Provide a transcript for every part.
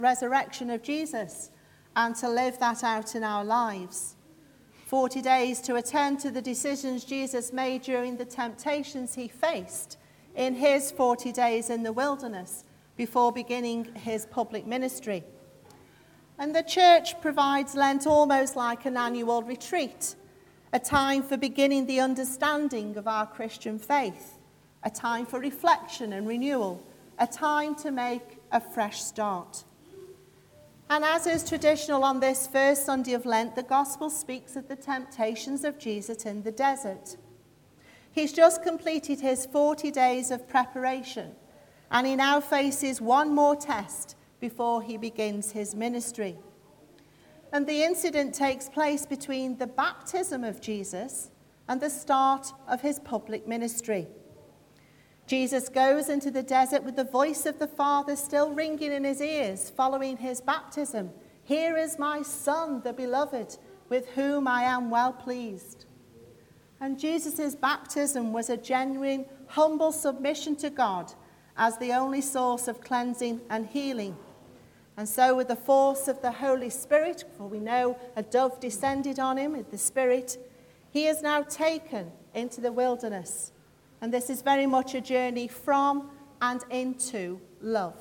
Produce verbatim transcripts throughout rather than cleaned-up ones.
resurrection of Jesus and to live that out in our lives. forty days to attend to the decisions Jesus made during the temptations he faced in his forty days in the wilderness before beginning his public ministry. And the church provides Lent almost like an annual retreat, a time for beginning the understanding of our Christian faith, a time for reflection and renewal, a time to make a fresh start. And as is traditional on this first Sunday of Lent, the Gospel speaks of the temptations of Jesus in the desert. He's just completed his forty days of preparation, and he now faces one more test before he begins his ministry. And the incident takes place between the baptism of Jesus and the start of his public ministry. Jesus goes into the desert with the voice of the Father still ringing in his ears following his baptism. "Here is my Son, the beloved, with whom I am well pleased." And Jesus' baptism was a genuine, humble submission to God as the only source of cleansing and healing. And so with the force of the Holy Spirit, for we know a dove descended on him with the Spirit, he is now taken into the wilderness. And this is very much a journey from and into love.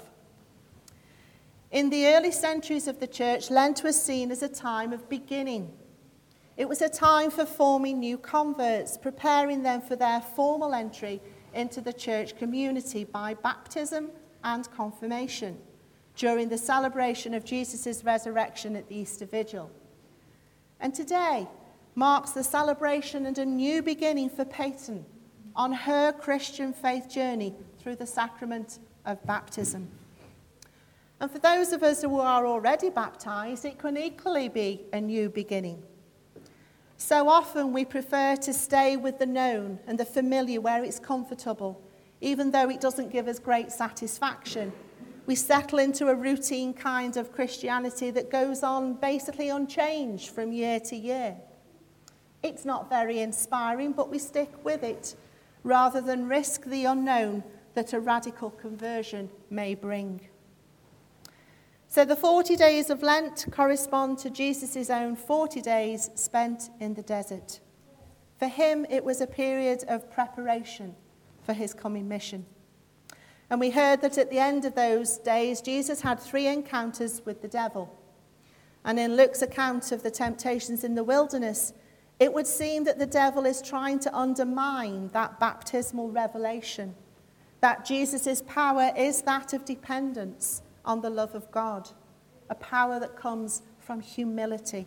In the early centuries of the church, Lent was seen as a time of beginning. It was a time for forming new converts, preparing them for their formal entry into the church community by baptism and confirmation during the celebration of Jesus' resurrection at the Easter Vigil. And today marks the celebration and a new beginning for Peyton on her Christian faith journey through the sacrament of baptism. And for those of us who are already baptized, it can equally be a new beginning. So often we prefer to stay with the known and the familiar where it's comfortable, even though it doesn't give us great satisfaction. We settle into a routine kind of Christianity that goes on basically unchanged from year to year. It's not very inspiring, but we stick with it rather than risk the unknown that a radical conversion may bring. So the forty days of Lent correspond to Jesus' own forty days spent in the desert. For him, it was a period of preparation for his coming mission. And we heard that at the end of those days, Jesus had three encounters with the devil. And in Luke's account of the temptations in the wilderness, it would seem that the devil is trying to undermine that baptismal revelation, that Jesus' power is that of dependence on the love of God, a power that comes from humility.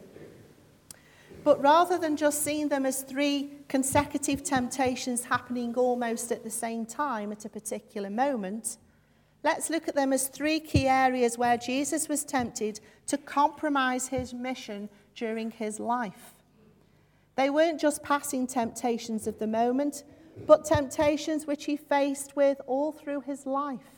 But rather than just seeing them as three consecutive temptations happening almost at the same time at a particular moment, let's look at them as three key areas where Jesus was tempted to compromise his mission during his life. They weren't just passing temptations of the moment, but temptations which he faced with all through his life.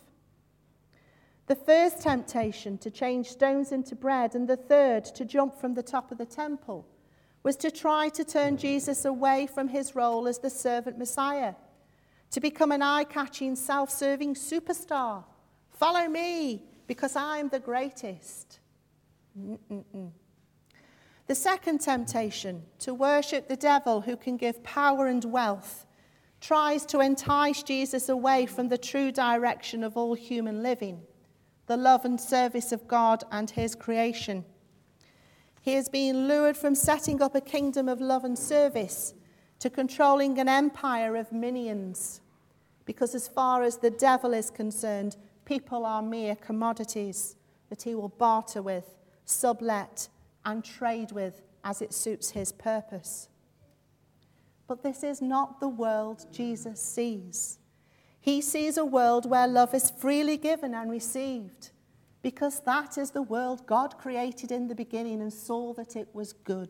The first temptation, to change stones into bread, and the third, to jump from the top of the temple, was to try to turn Jesus away from his role as the servant Messiah, to become an eye-catching, self-serving superstar. Follow me, because I'm the greatest. Mm-mm-mm. The second temptation, to worship the devil who can give power and wealth, tries to entice Jesus away from the true direction of all human living, the love and service of God and his creation. He has been lured from setting up a kingdom of love and service to controlling an empire of minions, because as far as the devil is concerned, people are mere commodities that he will barter with, sublet, and trade with as it suits his purpose. But this is not the world Jesus sees. He sees a world where love is freely given and received, because that is the world God created in the beginning and saw that it was good.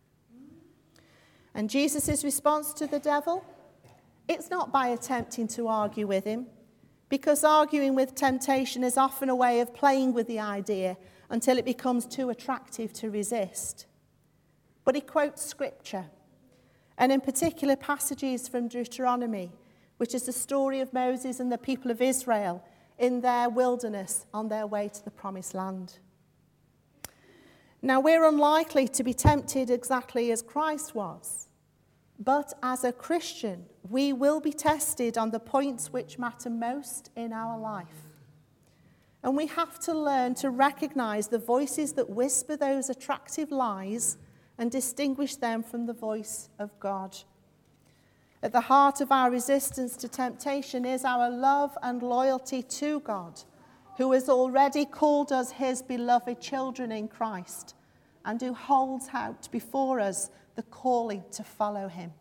And Jesus' response to the devil, it's not by attempting to argue with him, because arguing with temptation is often a way of playing with the idea until it becomes too attractive to resist. But he quotes scripture, and in particular passages from Deuteronomy, which is the story of Moses and the people of Israel in their wilderness on their way to the promised land. Now, we're unlikely to be tempted exactly as Christ was, but as a Christian, we will be tested on the points which matter most in our life. And we have to learn to recognize the voices that whisper those attractive lies and distinguish them from the voice of God. At the heart of our resistance to temptation is our love and loyalty to God, who has already called us his beloved children in Christ, and who holds out before us the calling to follow him.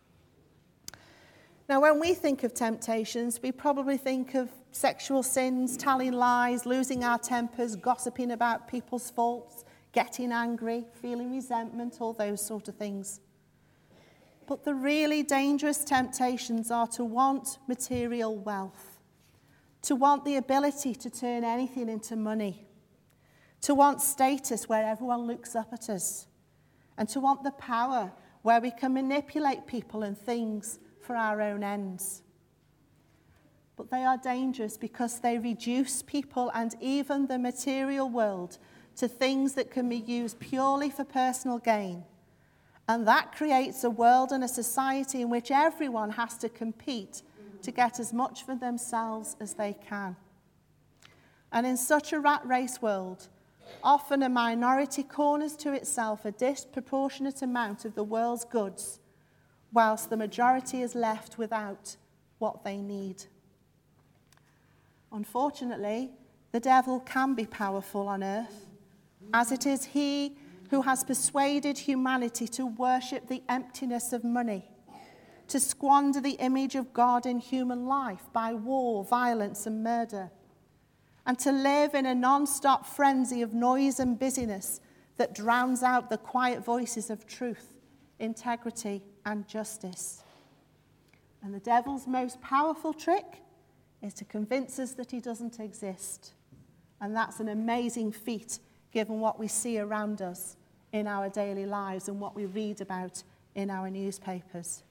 Now, when we think of temptations, we probably think of sexual sins, telling lies, losing our tempers, gossiping about people's faults, getting angry, feeling resentment, all those sort of things. But the really dangerous temptations are to want material wealth, to want the ability to turn anything into money, to want status where everyone looks up at us, and to want the power where we can manipulate people and things for our own ends. But they are dangerous because they reduce people and even the material world to things that can be used purely for personal gain. And that creates a world and a society in which everyone has to compete to get as much for themselves as they can. And in such a rat race world, often a minority corners to itself a disproportionate amount of the world's goods, whilst the majority is left without what they need. Unfortunately, the devil can be powerful on earth, as it is he who has persuaded humanity to worship the emptiness of money, to squander the image of God in human life by war, violence, and murder, and to live in a non-stop frenzy of noise and busyness that drowns out the quiet voices of truth, integrity, and justice. And the devil's most powerful trick is to convince us that he doesn't exist. And that's an amazing feat given what we see around us in our daily lives and what we read about in our newspapers.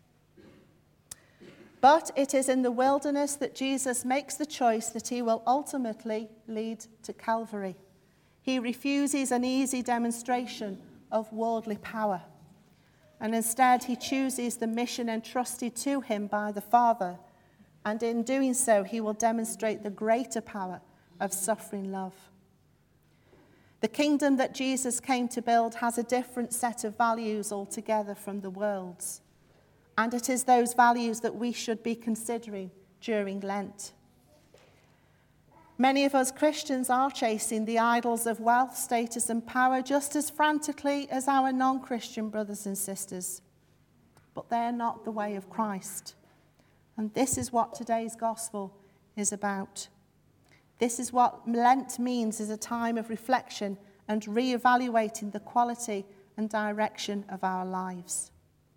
But it is in the wilderness that Jesus makes the choice that he will ultimately lead to Calvary. He refuses an easy demonstration of worldly power. And instead, he chooses the mission entrusted to him by the Father. And in doing so, he will demonstrate the greater power of suffering love. The kingdom that Jesus came to build has a different set of values altogether from the world's. And it is those values that we should be considering during Lent. Many of us Christians are chasing the idols of wealth, status, and power just as frantically as our non-Christian brothers and sisters. But they're not the way of Christ. And this is what today's gospel is about. This is what Lent means, is a time of reflection and re-evaluating the quality and direction of our lives.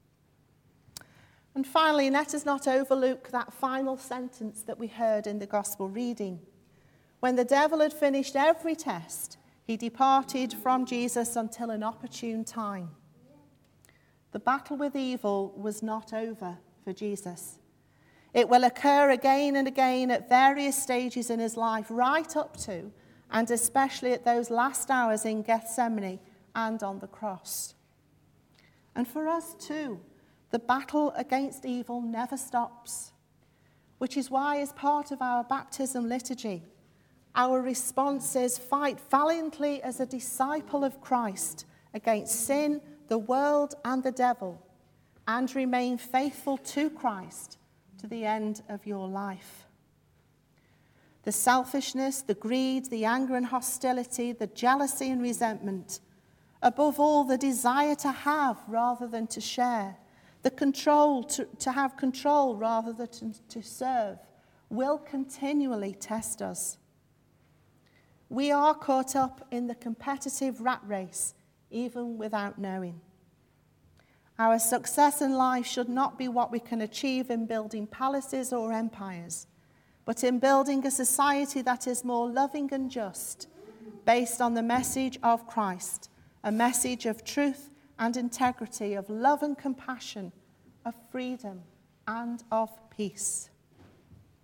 And finally, let us not overlook that final sentence that we heard in the gospel reading. When the devil had finished every test, he departed from Jesus until an opportune time. The battle with evil was not over for Jesus. It will occur again and again at various stages in his life, right up to and especially at those last hours in Gethsemane and on the cross. And for us too, the battle against evil never stops, which is why, as part of our baptism liturgy, our response is fight valiantly as a disciple of Christ against sin, the world, and the devil, and remain faithful to Christ to the end of your life. The selfishness, the greed, the anger and hostility, the jealousy and resentment, above all, the desire to have rather than to share, the control to, to have control rather than to, to serve, will continually test us. We are caught up in the competitive rat race, even without knowing. Our success in life should not be what we can achieve in building palaces or empires, but in building a society that is more loving and just, based on the message of Christ, a message of truth and integrity, of love and compassion, of freedom and of peace.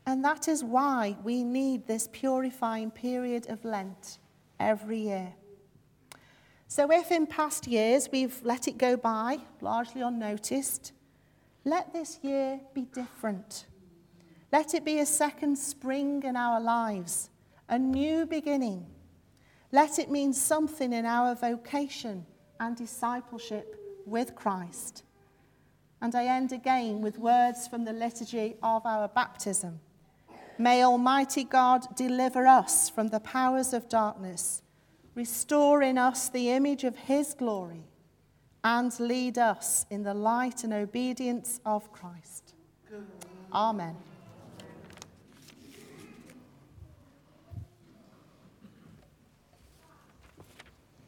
And that is why we need this purifying period of Lent every year. So if in past years we've let it go by, largely unnoticed, let this year be different. Let it be a second spring in our lives, a new beginning. Let it mean something in our vocation and discipleship with Christ. And I end again with words from the liturgy of our baptism. May Almighty God deliver us from the powers of darkness, restore in us the image of his glory, and lead us in the light and obedience of Christ. Amen.